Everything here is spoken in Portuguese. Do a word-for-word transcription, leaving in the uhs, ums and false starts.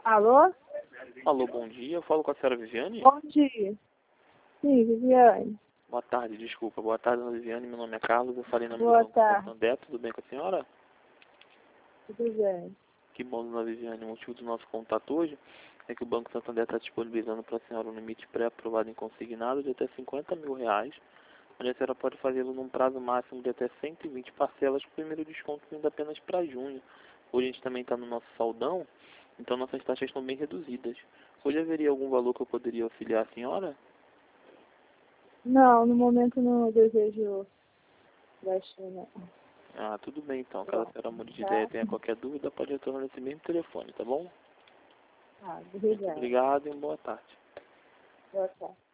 Alô? Alô, bom dia. Eu falo com a senhora Viviane? Bom dia. Sim, Viviane. Boa tarde, desculpa. Boa tarde, dona Viviane. Meu nome é Carlos. Eu falei em nome Boa do Banco tarde. Santander. Tudo bem com a senhora? Tudo bem. Que bom, dona Viviane. O motivo do nosso contato hoje é que o Banco Santander está disponibilizando para a senhora um limite pré-aprovado em consignado de até cinquenta mil reais, onde a senhora pode fazê-lo num prazo máximo de até cento e vinte parcelas, com o primeiro desconto vindo apenas para junho. Hoje a gente também está no nosso saldão, então nossas taxas estão bem reduzidas. Hoje haveria algum valor que eu poderia auxiliar a senhora? Não, no momento não desejo baixar, não. Ah, tudo bem então. Caso a senhora mude de ideia e Tá? tenha qualquer dúvida, pode retornar nesse mesmo telefone, tá bom? Ah, Muito obrigada. obrigado e uma boa tarde. Boa tarde.